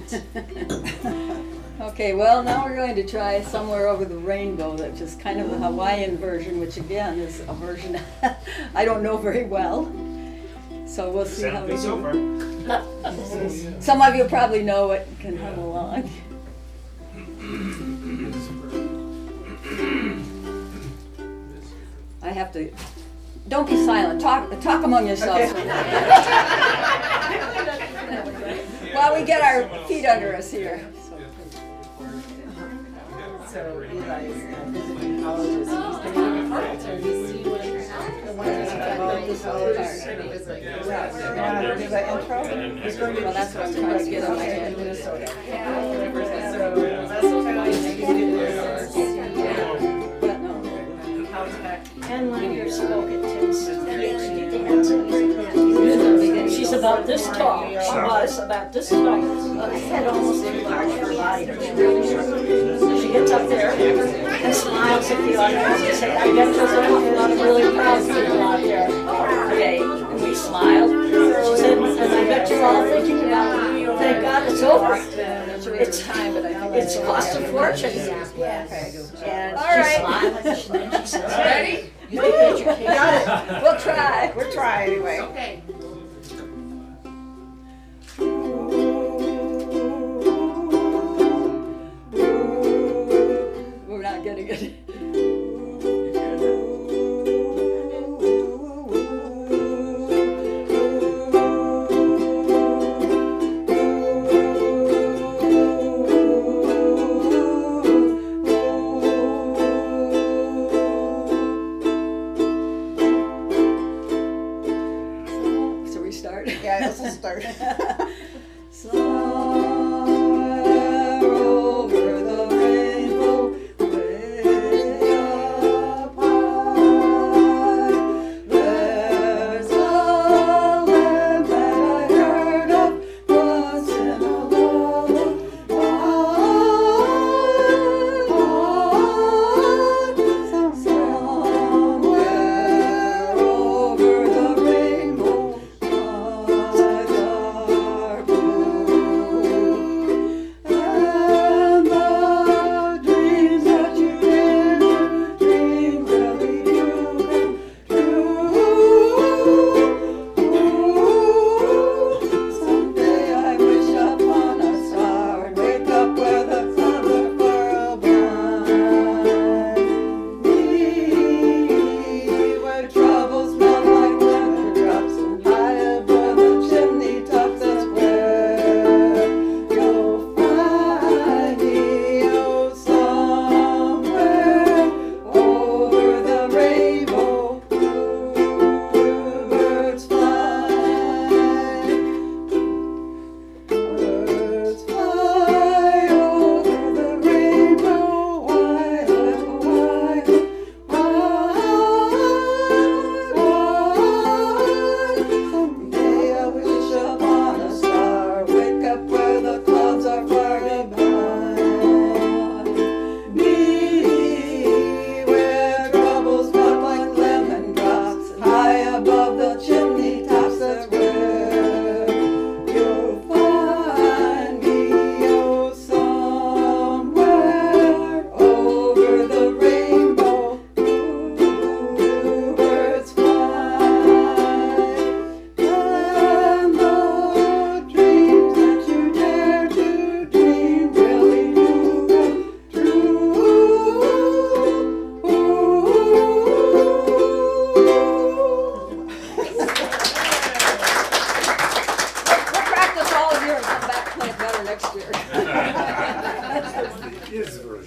Okay, well, now we're going to try Somewhere Over the Rainbow, which is kind of the Hawaiian version, which again is a version I don't know very well. So we'll see how we do. So far. Some of you probably know it and can hum along. I have to. Don't be silent. Talk among yourselves. Okay. While we get our feet under us here. So Eli's visiting colleges. He's taking parts, or he's the one that's about this whole part. Yeah, the intro. He's going to. Well, that's what I'm trying to get on my head. Minnesota. So that's what And one of your spoke at Tim's. She's about this tall. She was about this tall. I had almost enlarged her body. She gets up there and smiles at the audience and says, I bet there's a lot of really proud people out there today. And we smiled. She said, and I bet you're all thinking about it. Thank God it's over. It's time, but it's cost a fortune. And All she right. smiled and she says, Ready? You think education? got it. We'll try. We'll try anyway. Okay. We're not getting it. So we start. Yeah, this will start. Somewhere over the rainbow, way up high, there's a land that I heard of once in a lullaby. Somewhere over the rainbow, skies are blue, and the dreams that you did dream really do come true. Someday I wish upon a star and wake up where the clouds are far behind me, where troubles melt like lemon drops and high above the chimney top. That's where you'll find me. Oh, somewhere over the rainbow, birds fly. Birds fly over the rainbow, why, why, someday I wish upon a star, wake up where the clouds are far behind me, where troubles melt like lemon drops, high above the chimney tops. That's where you'll find me. Oh, somewhere over the rainbow, birds fly, and the dreams that you dare to dream really do come true. We'll practice all year and come back and play it better next year. His version.